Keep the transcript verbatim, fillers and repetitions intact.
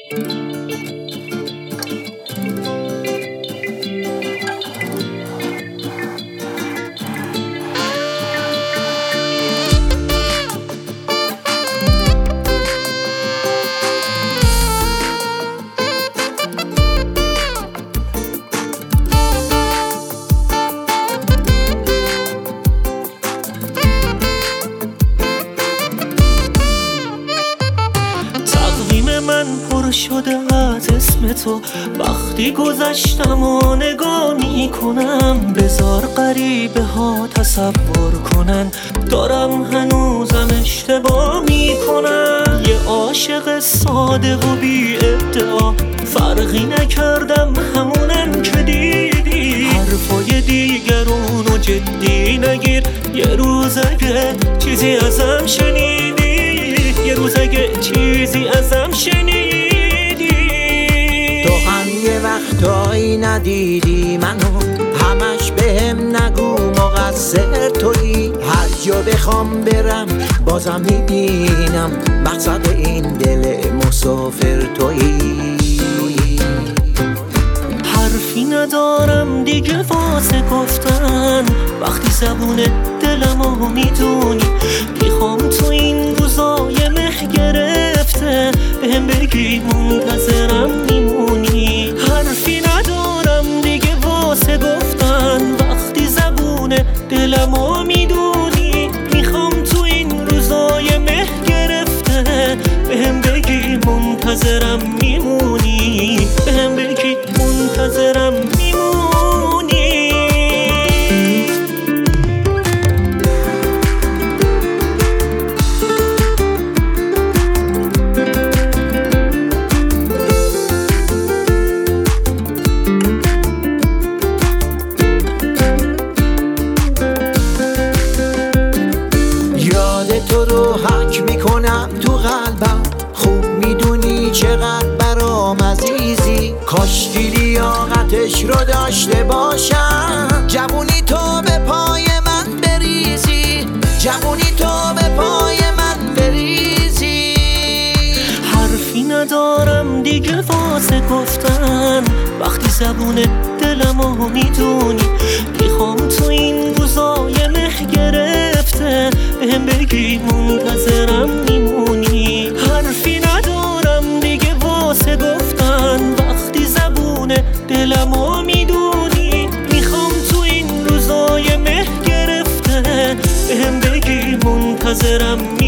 من پر شده از اسم تو، وقتی گذشتم و نگاه میکنم بذار غریبه ها تصور کنن دارم هنوزم اشتباه میکنم. یه عاشق ساده و بی ادعا، فرقی نکردم همونن که دیدی. حرفای دیگرونو جدی نگیر، یه روز اگه چیزی ازم شنیدی، یه روز اگه چیزی ازم شنیدی. تو هم یه وقتایی ندیدی منو، همش بهم نگو مقصر تویی. هر جا بخوام برم بازم میبینم مقصد این دل مسافر تویی. حرفی ندارم دیگه واسه گفتن، وقتی زبون دلمو میدونی. میخوام تو این روزای مه گرفته بهم بگی منتظرم میمونی. حرفی ندارم دیگه واسه گفتن، وقتی زبون دلمو میدونی. میخوام تو این روزای مه گرفته بهم بگی منتظرم میمونی، بهم بگی منتظرم میمونی. یاد تو رو حک میکنم تو قلبم، خوب میدونی چقدر برام عزیزی. کاشکی لیاقتش رو داشته باشم، جوونی تو به پای من بریزی، جوونی تو به پای من بریزی. حرفی ندارم دیگه واسه گفتن، وقتی زبون دلمو میدونی. میخوام تو این روزای مه گرفته بهم بگی منتظرم میمونی. حرفی ندارم دیگه واسه گفتن، وقتی زبون دلمو میدونی. میخوام تو این روزای مه گرفته بهم بگی منتظرم